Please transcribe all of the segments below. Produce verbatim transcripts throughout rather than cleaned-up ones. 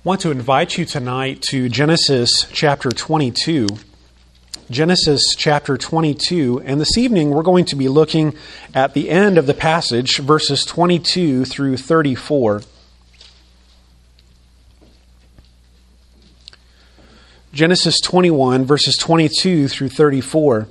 I want to invite you tonight to Genesis chapter twenty-two. Genesis chapter twenty-two, and this evening we're going to be looking at the end of the passage, verses twenty-two through thirty-four. Genesis twenty-one, verses twenty-two through thirty-four.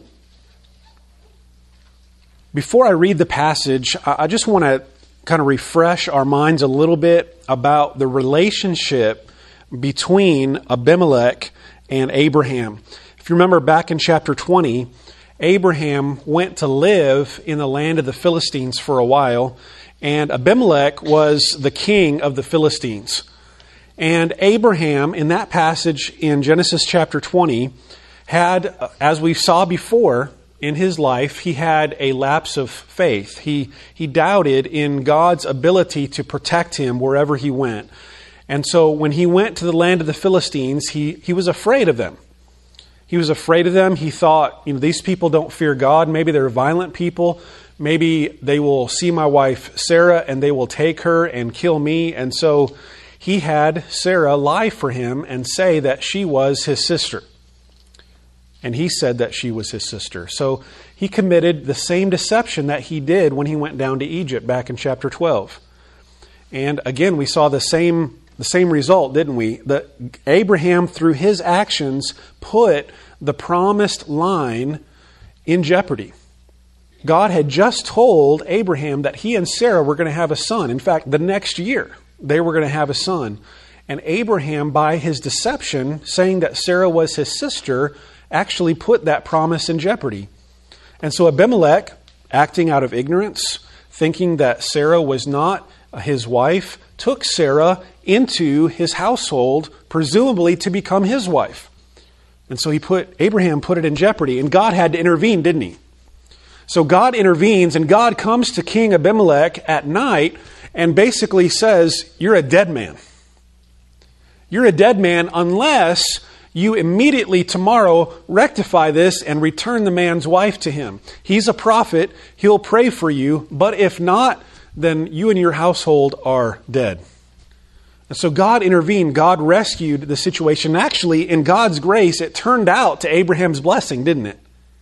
Before I read the passage, I just want to kind of refresh our minds a little bit about the relationship between Abimelech and Abraham. If you remember back in chapter twenty, Abraham went to live in the land of the Philistines for a while, and Abimelech was the king of the Philistines. And Abraham, in that passage in Genesis chapter twenty, had, as we saw before, in his life, he had a lapse of faith. He he doubted in God's ability to protect him wherever he went. And so when he went to the land of the Philistines, he, he was afraid of them. He was afraid of them. He thought, you know, these people don't fear God. Maybe they're violent people. Maybe they will see my wife Sarah and they will take her and kill me. And so he had Sarah lie for him and say that she was his sister. And he said that she was his sister. So he committed the same deception that he did when he went down to Egypt back in chapter twelve. And again, we saw the same the same result, didn't we? That Abraham, through his actions, put the promised line in jeopardy. God had just told Abraham that he and Sarah were going to have a son. In fact, the next year, they were going to have a son. And Abraham, by his deception, saying that Sarah was his sister, actually put that promise in jeopardy. And so Abimelech, acting out of ignorance, thinking that Sarah was not his wife, took Sarah into his household, presumably to become his wife. And so he put Abraham put it in jeopardy, and God had to intervene, didn't he? So God intervenes, and God comes to King Abimelech at night and basically says, "You're a dead man. You're a dead man unless you immediately tomorrow rectify this and return the man's wife to him. He's a prophet. He'll pray for you. But if not, then you and your household are dead." And so God intervened. God rescued the situation. Actually, in God's grace, it turned out to Abraham's blessing, didn't it?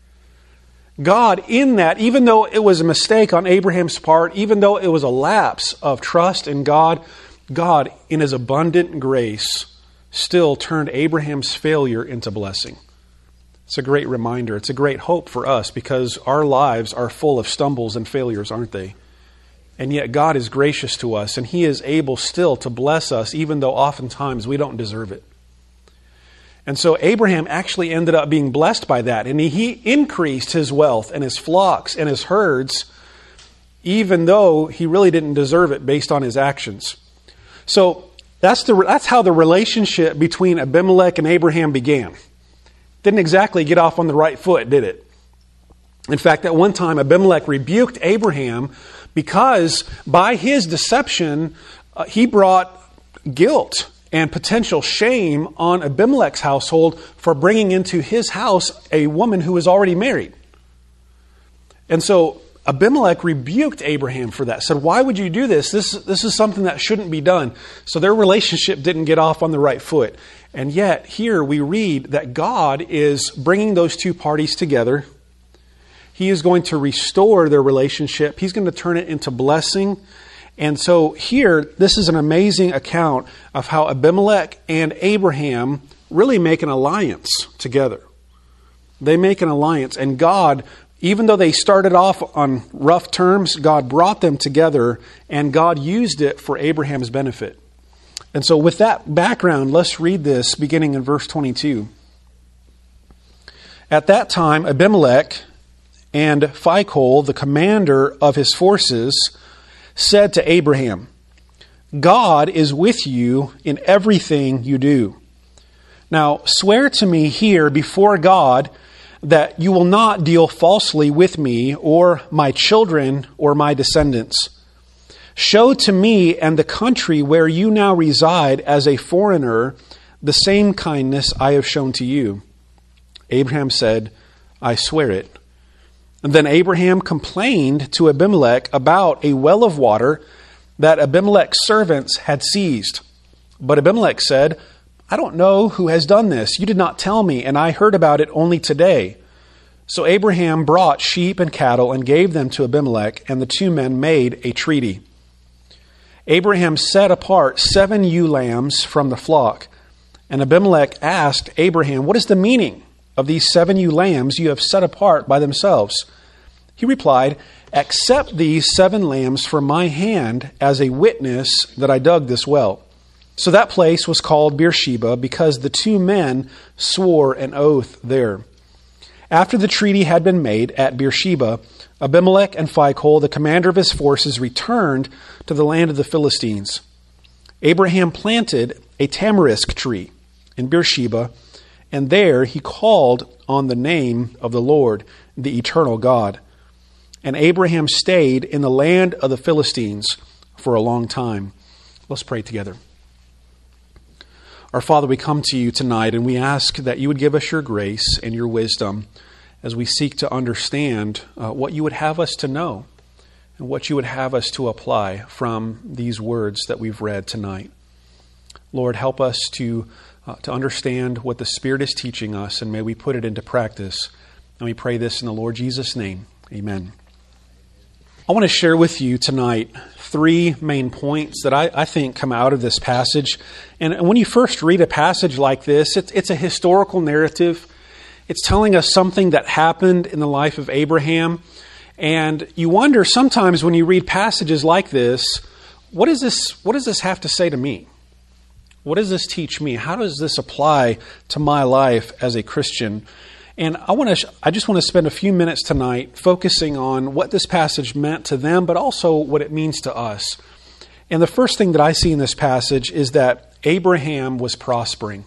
God, in that, even though it was a mistake on Abraham's part, even though it was a lapse of trust in God, God, in His abundant grace, still turned Abraham's failure into blessing. It's a great reminder. It's a great hope for us because our lives are full of stumbles and failures, aren't they? And yet God is gracious to us, and He is able still to bless us, even though oftentimes we don't deserve it. And so Abraham actually ended up being blessed by that, and he, he increased his wealth and his flocks and his herds, even though he really didn't deserve it based on his actions. So That's the that's how the relationship between Abimelech and Abraham began. Didn't exactly get off on the right foot, did it? In fact, at one time, Abimelech rebuked Abraham because by his deception, uh, he brought guilt and potential shame on Abimelech's household for bringing into his house a woman who was already married. And so Abimelech rebuked Abraham for that, said, "Why would you do this? This, this is something that shouldn't be done." So their relationship didn't get off on the right foot. And yet here we read that God is bringing those two parties together. He is going to restore their relationship. He's going to turn it into blessing. And so here, this is an amazing account of how Abimelech and Abraham really make an alliance together. They make an alliance, and God, even though they started off on rough terms, God brought them together, and God used it for Abraham's benefit. And so with that background, let's read this beginning in verse twenty-two. At that time, Abimelech and Phicol, the commander of his forces, said to Abraham, "God is with you in everything you do. Now swear to me here before God that you will not deal falsely with me or my children or my descendants. Show to me and the country where you now reside as a foreigner the same kindness I have shown to you." Abraham said, "I swear it." And then Abraham complained to Abimelech about a well of water that Abimelech's servants had seized. But Abimelech said, I don't know who has done this. You did not tell me, and I heard about it only today. So Abraham brought sheep and cattle and gave them to Abimelech, and the two men made a treaty. Abraham set apart seven ewe lambs from the flock, and Abimelech asked Abraham, what is the meaning of these seven ewe lambs you have set apart by themselves? He replied, accept these seven lambs from my hand as a witness that I dug this well. So that place was called Beersheba because the two men swore an oath there. After the treaty had been made at Beersheba, Abimelech and Phicol, the commander of his forces, returned to the land of the Philistines. Abraham planted a tamarisk tree in Beersheba, and there he called on the name of the Lord, the eternal God. And Abraham stayed in the land of the Philistines for a long time. Let's pray together. Our Father, we come to you tonight and we ask that you would give us your grace and your wisdom as we seek to understand uh, what you would have us to know and what you would have us to apply from these words that we've read tonight. Lord, help us to, uh, to understand what the Spirit is teaching us, and may we put it into practice. And we pray this in the Lord Jesus' name. Amen. I want to share with you tonight three main points that I, I think come out of this passage. And when you first read a passage like this, it's, it's a historical narrative. It's telling us something that happened in the life of Abraham. And you wonder sometimes when you read passages like this, what is this, what does this have to say to me? What does this teach me? How does this apply to my life as a Christian? And I want to, I just want to spend a few minutes tonight focusing on what this passage meant to them, but also what it means to us. And the first thing that I see in this passage is that Abraham was prospering.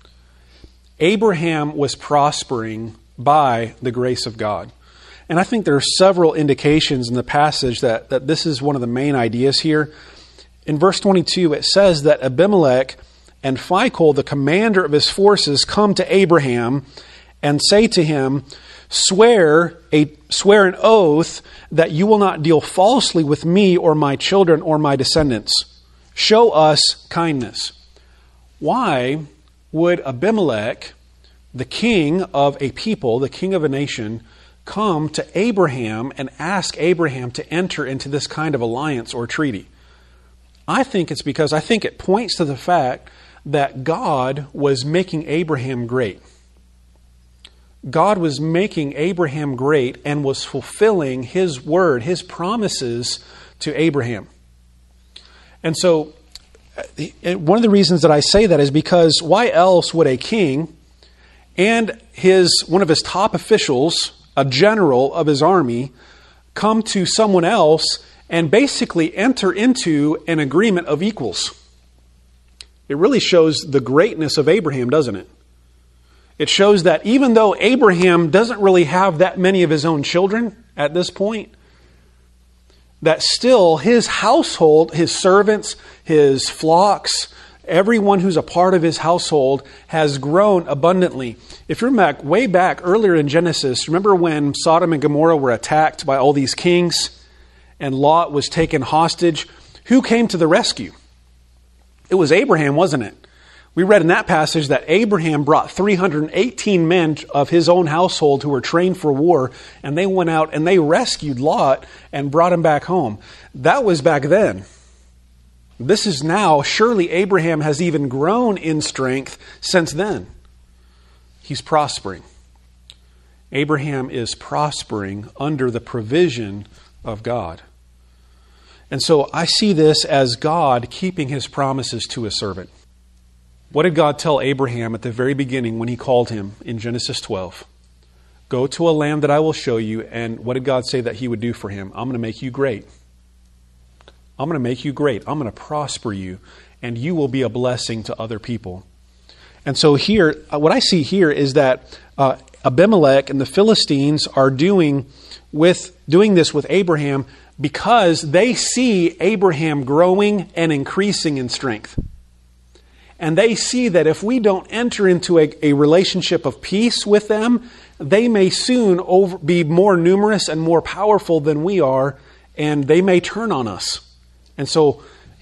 Abraham was prospering by the grace of God. And I think there are several indications in the passage that, that this is one of the main ideas here. In verse twenty-two, it says that Abimelech and Phicol, the commander of his forces, come to Abraham and say to him, swear a swear an oath that you will not deal falsely with me or my children or my descendants. Show us kindness. Why would Abimelech, the king of a people, the king of a nation, come to Abraham and ask Abraham to enter into this kind of alliance or treaty? I think it's because I think it points to the fact that God was making Abraham great. God was making Abraham great and was fulfilling His word, His promises to Abraham. And so one of the reasons that I say that is because why else would a king and his one of his top officials, a general of his army, come to someone else and basically enter into an agreement of equals? It really shows the greatness of Abraham, doesn't it? It shows that even though Abraham doesn't really have that many of his own children at this point, that still his household, his servants, his flocks, everyone who's a part of his household has grown abundantly. If you remember back, way back earlier in Genesis, remember when Sodom and Gomorrah were attacked by all these kings and Lot was taken hostage? Who came to the rescue? It was Abraham, wasn't it? We read in that passage that Abraham brought three hundred eighteen men of his own household who were trained for war, and they went out and they rescued Lot and brought him back home. That was back then. This is now. Surely Abraham has even grown in strength since then. He's prospering. Abraham is prospering under the provision of God. And so I see this as God keeping His promises to His servant. What did God tell Abraham at the very beginning when He called him in Genesis twelve? Go to a land that I will show you. And what did God say that He would do for him? I'm going to make you great. I'm going to make you great. I'm going to prosper you. And you will be a blessing to other people. And so here, what I see here is that uh, Abimelech and the Philistines are doing with doing this with Abraham because they see Abraham growing and increasing in strength. And they see that if we don't enter into a, a relationship of peace with them, they may soon over, be more numerous and more powerful than we are, and they may turn on us. And so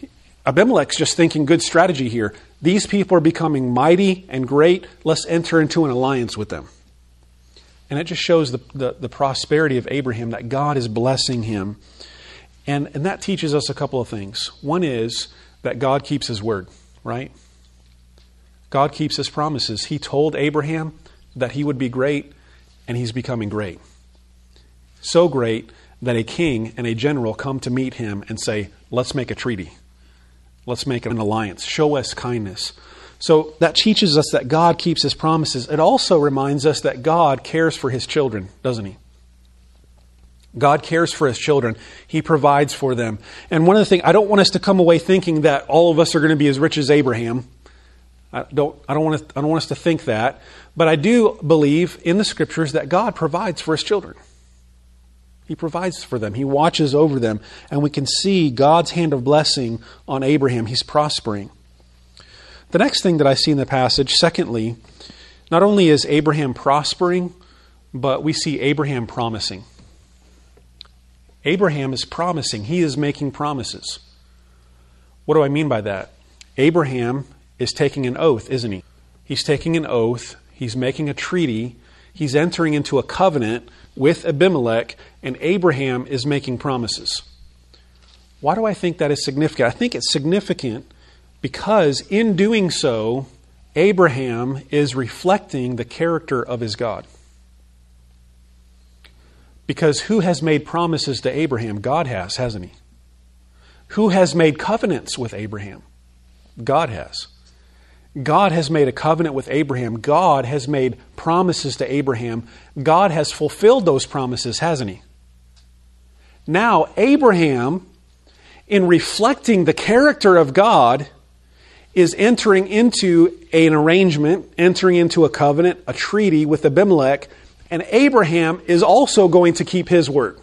Abimelech's just thinking good strategy here. These people are becoming mighty and great. Let's enter into an alliance with them. And it just shows the, the, the prosperity of Abraham, that God is blessing him. And, and that teaches us a couple of things. One is that God keeps His word, right? God keeps His promises. He told Abraham that he would be great, and he's becoming great. So great that a king and a general come to meet him and say, let's make a treaty. Let's make an alliance. Show us kindness. So that teaches us that God keeps His promises. It also reminds us that God cares for His children, doesn't He? God cares for His children. He provides for them. And one of the things, I don't want us to come away thinking that all of us are going to be as rich as Abraham. I don't, I don't want to, I don't want us to think that. But I do believe in the Scriptures that God provides for His children. He provides for them. He watches over them. And we can see God's hand of blessing on Abraham. He's prospering. The next thing that I see in the passage, secondly, not only is Abraham prospering, but we see Abraham promising. Abraham is promising. He is making promises. What do I mean by that? Abraham is taking an oath, isn't he? He's taking an oath. He's making a treaty. He's entering into a covenant with Abimelech, and Abraham is making promises. Why do I think that is significant? I think it's significant because in doing so, Abraham is reflecting the character of his God. Because who has made promises to Abraham? God has, hasn't He? Who has made covenants with Abraham? God has. God has made a covenant with Abraham. God has made promises to Abraham. God has fulfilled those promises, hasn't He? Now, Abraham, in reflecting the character of God, is entering into an arrangement, entering into a covenant, a treaty with Abimelech, and Abraham is also going to keep his word.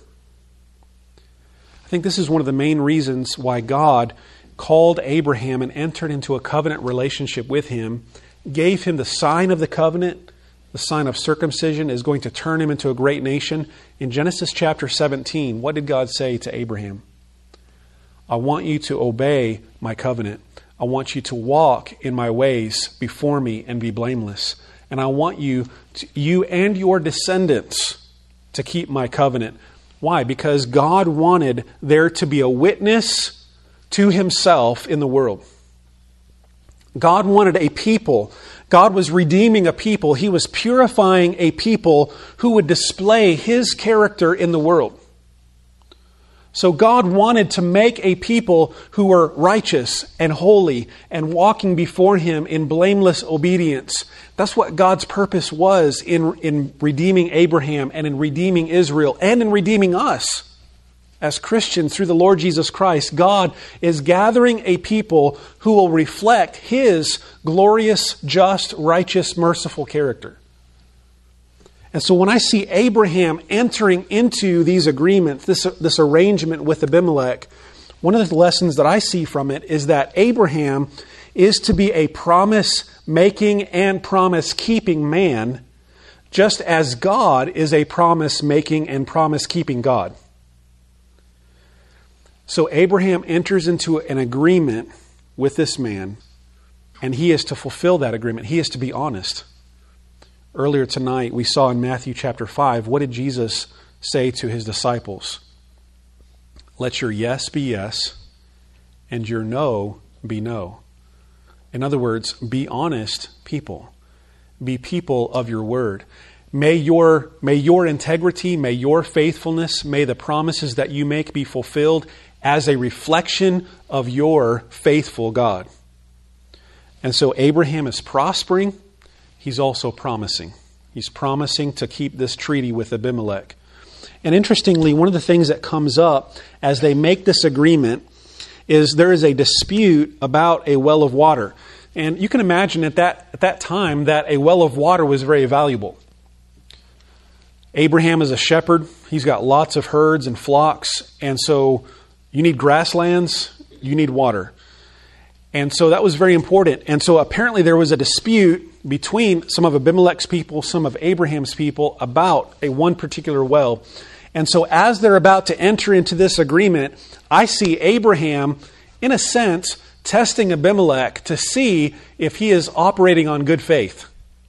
I think this is one of the main reasons why God called Abraham and entered into a covenant relationship with him, gave him the sign of the covenant, the sign of circumcision is going to turn him into a great nation. In Genesis chapter seventeen, what did God say to Abraham? I want you to obey my covenant. I want you to walk in my ways before me and be blameless. And I want you, to, you and your descendants to keep my covenant. Why? Because God wanted there to be a witness to Himself in the world. God wanted a people. God was redeeming a people. He was purifying a people who would display His character in the world. So God wanted to make a people who were righteous and holy and walking before Him in blameless obedience. That's what God's purpose was in, in redeeming Abraham and in redeeming Israel and in redeeming us as Christians through the Lord Jesus Christ. God is gathering a people who will reflect His glorious, just, righteous, merciful character. And so when I see Abraham entering into these agreements, this, this arrangement with Abimelech, one of the lessons that I see from it is that Abraham is to be a promise-making and promise-keeping man, just as God is a promise-making and promise-keeping God. So Abraham enters into an agreement with this man, and he is to fulfill that agreement. He is to be honest. Earlier tonight, we saw in Matthew chapter five, what did Jesus say to His disciples? Let your yes be yes, and your no be no. In other words, be honest people. Be people of your word. May your, may your integrity, may your faithfulness, may the promises that you make be fulfilled as a reflection of your faithful God. And so Abraham is prospering. He's also promising. He's promising to keep this treaty with Abimelech. And interestingly, one of the things that comes up as they make this agreement is there is a dispute about a well of water. And you can imagine at that, at that time that a well of water was very valuable. Abraham is a shepherd. He's got lots of herds and flocks. And so you need grasslands, you need water. And so that was very important. And so apparently there was a dispute between some of Abimelech's people, some of Abraham's people about a one particular well. And so as they're about to enter into this agreement, I see Abraham, in a sense, testing Abimelech to see if he is operating on good faith.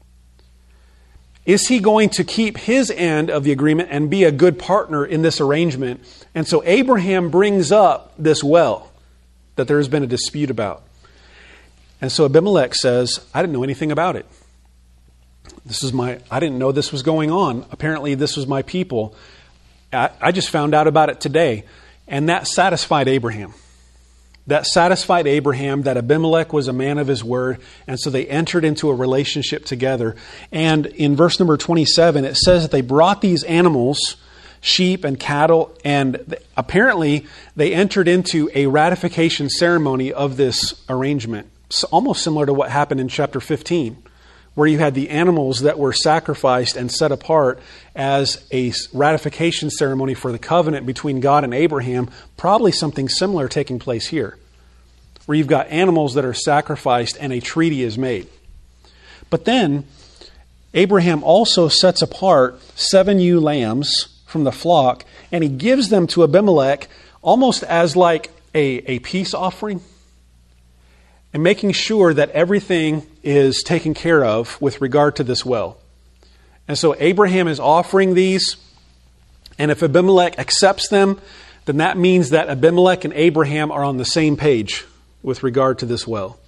Is he going to keep his end of the agreement and be a good partner in this arrangement? And so Abraham brings up this well that there has been a dispute about. And so Abimelech says, I didn't know anything about it. This is my, I didn't know this was going on. Apparently this was my people. I, I just found out about it today. And that satisfied Abraham. That satisfied Abraham that Abimelech was a man of his word. And so they entered into a relationship together. And in verse number twenty-seven, it says that they brought these animals, sheep and cattle, and apparently they entered into a ratification ceremony of this arrangement. It's almost similar to what happened in chapter fifteen, where you had the animals that were sacrificed and set apart as a ratification ceremony for the covenant between God and Abraham. Probably something similar taking place here, where you've got animals that are sacrificed and a treaty is made. But then Abraham also sets apart seven ewe lambs from the flock, and he gives them to Abimelech almost as like a, a peace offering, and making sure that everything is taken care of with regard to this well. And so Abraham is offering these, and if Abimelech accepts them, then that means that Abimelech and Abraham are on the same page with regard to this well.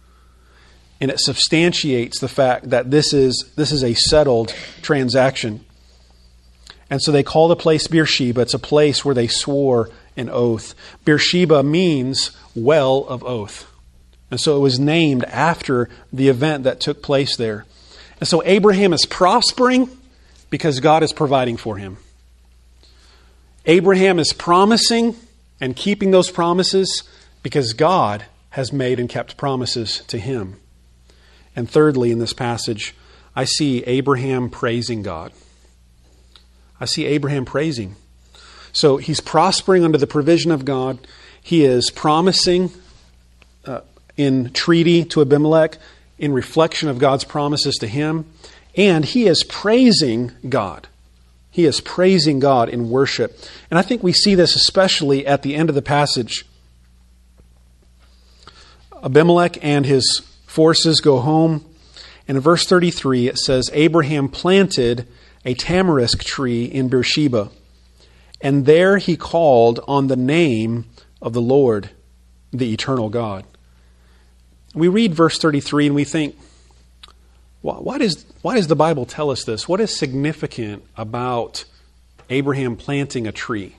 And it substantiates the fact that this is, this is a settled transaction. And so they call the place Beersheba. It's a place where they swore an oath. Beersheba means well of oath. And so it was named after the event that took place there. And so Abraham is prospering because God is providing for him. Abraham is promising and keeping those promises because God has made and kept promises to him. And thirdly, in this passage, I see Abraham praising God. I see Abraham praising. So he's prospering under the provision of God. He is promising uh, in treaty to Abimelech, in reflection of God's promises to him. And he is praising God. He is praising God in worship. And I think we see this especially at the end of the passage. Abimelech and his forces go home. And in verse thirty-three, it says, Abraham planted a tamarisk tree in Beersheba, and there he called on the name of the Lord, the eternal God. We read verse thirty-three and we think, why does, why does the Bible tell us this? What is significant about Abraham planting a tree?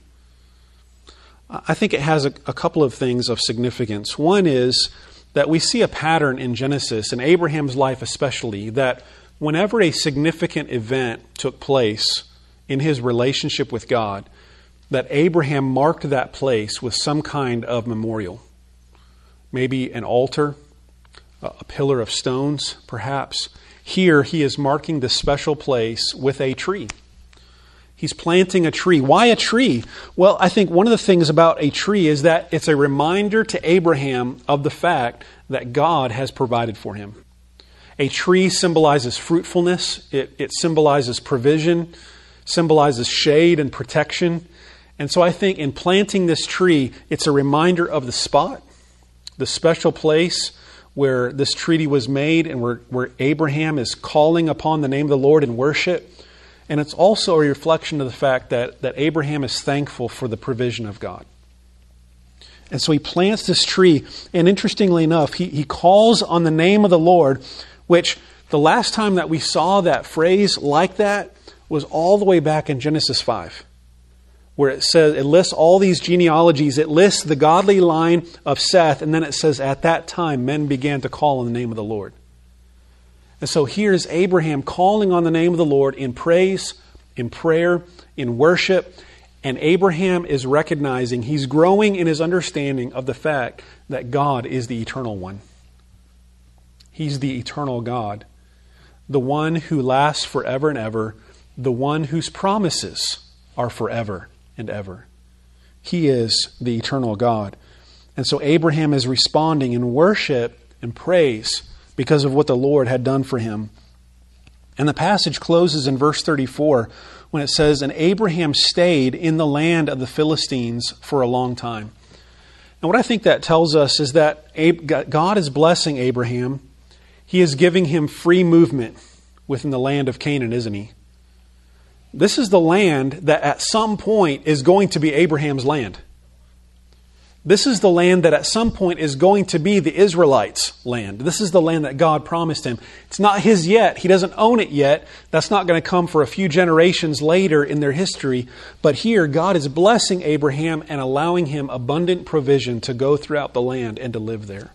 I think it has a, a couple of things of significance. One is that we see a pattern in Genesis, in Abraham's life especially, that whenever a significant event took place in his relationship with God, that Abraham marked that place with some kind of memorial. Maybe an altar, a pillar of stones, perhaps. Here he is marking this special place with a tree. He's planting a tree. Why a tree? Well, I think one of the things about a tree is that it's a reminder to Abraham of the fact that God has provided for him. A tree symbolizes fruitfulness. It, it symbolizes provision, symbolizes shade and protection. And so I think in planting this tree, it's a reminder of the spot, the special place where this treaty was made and where, where Abraham is calling upon the name of the Lord in worship. And it's also a reflection of the fact that, that Abraham is thankful for the provision of God. And so he plants this tree, and interestingly enough, he, he calls on the name of the Lord, which the last time that we saw that phrase like that was all the way back in Genesis five. Where it says, it lists all these genealogies. It lists the godly line of Seth. And then it says, at that time, men began to call on the name of the Lord. And so here's Abraham calling on the name of the Lord in praise, in prayer, in worship. And Abraham is recognizing, he's growing in his understanding of the fact that God is the eternal one. He's the eternal God. The one who lasts forever and ever. The one whose promises are forever and ever. He is the eternal God. And so Abraham is responding in worship and praise because of what the Lord had done for him. And the passage closes in verse thirty-four when it says, and Abraham stayed in the land of the Philistines for a long time. And what I think that tells us is that God is blessing Abraham. He is giving him free movement within the land of Canaan, isn't he? This is the land that at some point is going to be Abraham's land. This is the land that at some point is going to be the Israelites' land. This is the land that God promised him. It's not his yet. He doesn't own it yet. That's not going to come for a few generations later in their history. But here, God is blessing Abraham and allowing him abundant provision to go throughout the land and to live there.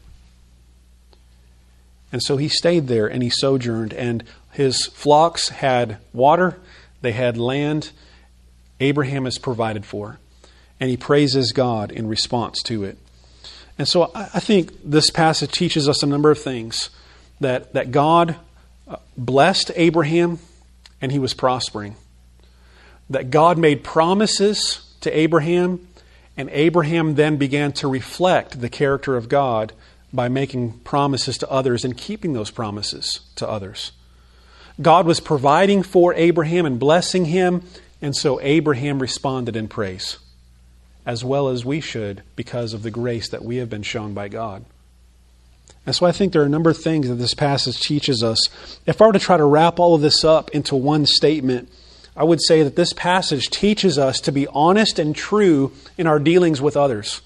And so he stayed there and he sojourned, and his flocks had water, they had land. Abraham is provided for. And he praises God in response to it. And so I think this passage teaches us a number of things. That, that God blessed Abraham and he was prospering. That God made promises to Abraham, and Abraham then began to reflect the character of God by making promises to others and keeping those promises to others. God was providing for Abraham and blessing him, and so Abraham responded in praise, as well as we should, because of the grace that we have been shown by God. And so I think there are a number of things that this passage teaches us. If I were to try to wrap all of this up into one statement, I would say that this passage teaches us to be honest and true in our dealings with others.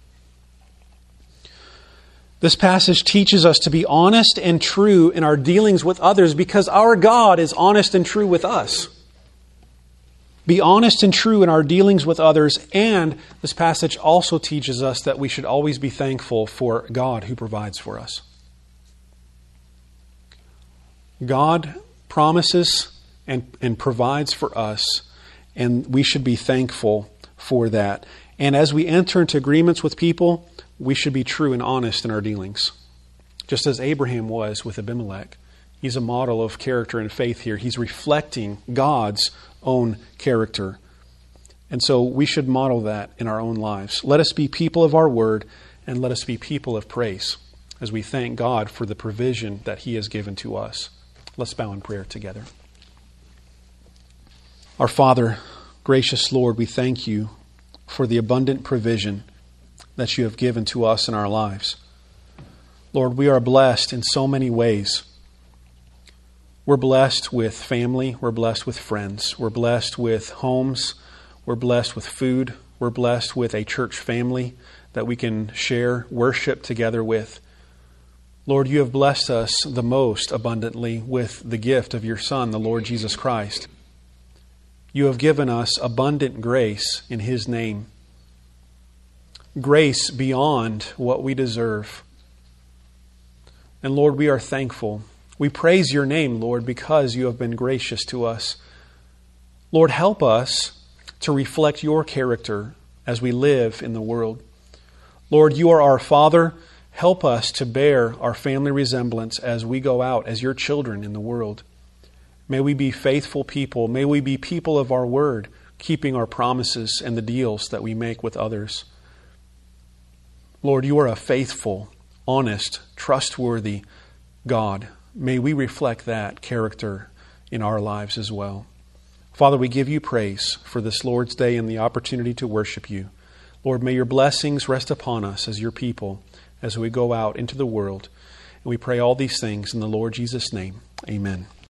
This passage teaches us to be honest and true in our dealings with others because our God is honest and true with us. Be honest and true in our dealings with others, and this passage also teaches us that we should always be thankful for God who provides for us. God promises and, and provides for us, and we should be thankful for that. And as we enter into agreements with people, we should be true and honest in our dealings, just as Abraham was with Abimelech. He's a model of character and faith here. He's reflecting God's own character. And so we should model that in our own lives. Let us be people of our word, and let us be people of praise as we thank God for the provision that He has given to us. Let's bow in prayer together. Our Father, gracious Lord, we thank You for the abundant provision that You have given to us in our lives. Lord, we are blessed in so many ways. We're blessed with family. We're blessed with friends. We're blessed with homes. We're blessed with food. We're blessed with a church family that we can share worship together with. Lord, You have blessed us the most abundantly with the gift of Your Son, the Lord Jesus Christ. You have given us abundant grace in His name. Grace beyond what we deserve. And Lord, we are thankful. We praise Your name, Lord, because You have been gracious to us. Lord, help us to reflect Your character as we live in the world. Lord, You are our Father. Help us to bear our family resemblance as we go out as Your children in the world. May we be faithful people. May we be people of our word, keeping our promises and the deals that we make with others. Lord, You are a faithful, honest, trustworthy God. May we reflect that character in our lives as well. Father, we give You praise for this Lord's Day and the opportunity to worship You. Lord, may Your blessings rest upon us as Your people as we go out into the world. And we pray all these things in the Lord Jesus' name. Amen.